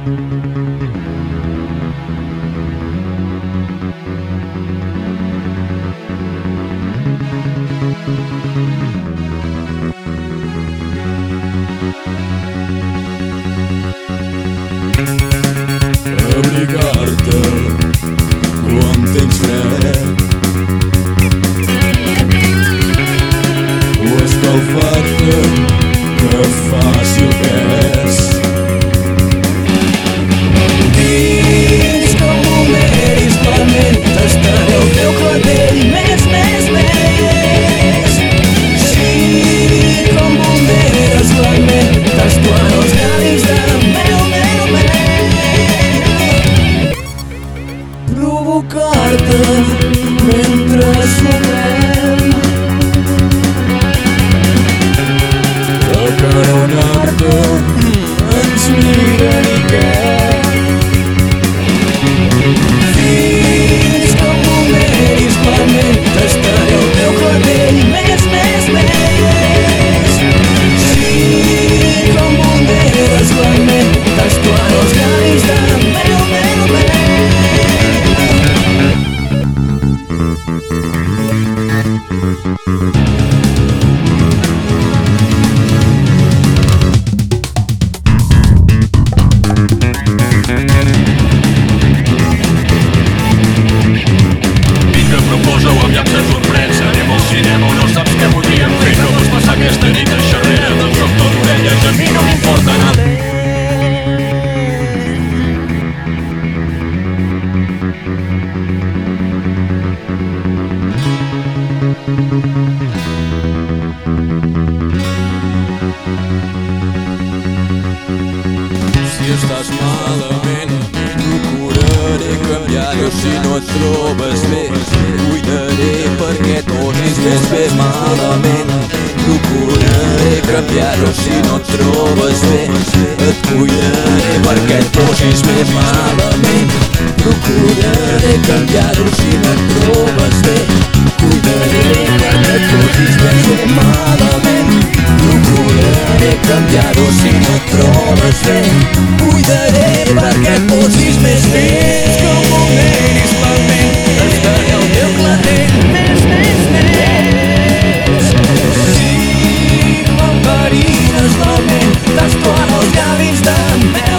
Abrigar-te quan tens fred o escalfar-te, que fàcil que és. Dins com bomberis vermell estaré al teu clatell més. Sí, com bomberes vermell t'estuant els llavis de mel. Provocar-te mentre sopem, Acaronar-te ens miren i què? fins com bomberis vermell t'estaré al teu clatell més. Sí, com bomberes vermell t'estuant els llavis de mel. Si estàs malament, procuraré canviar-ho. Si no et trobes bé, cuidaré perquè et posis més bé. Malament, procuraré canviar-ho. Si no et trobes bé, et cuidaré perquè et posis més malament. Procuraré canviar-ho. Si no et trobes bé, cuidaré perquè et posis més bé. Malament, procuraré canviar-ho. Si no et trobes bé, cuidaré perquè et posis més bé. Com bomberis vermell estaré al teu clatell més. Sí, com verines vermell t'estuant els llavis de mel.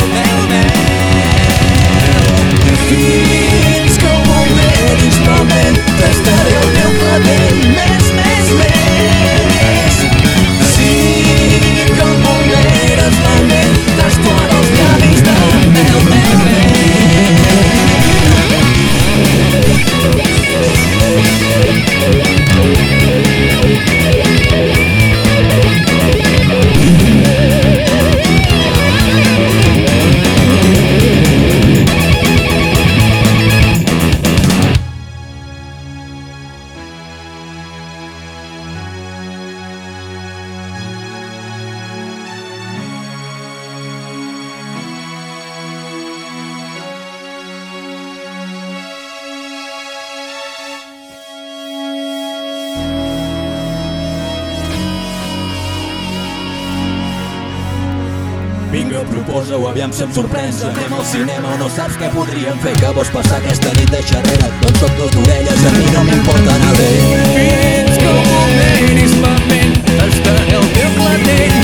Fins com bomberis vermell estaré al teu clatell més. Sí, com bomberes vermell t'estuant els llavis de mel. Vinga, proposa-ho, aviam si em sorprens. Anem al cinema o no saps què podríem fer? Que vols passar aquesta nit de xerrera? Doncs soc tot d'orelles, a mi no m'importa anar bé. Fins com bomberis vermell estaré al teu clatell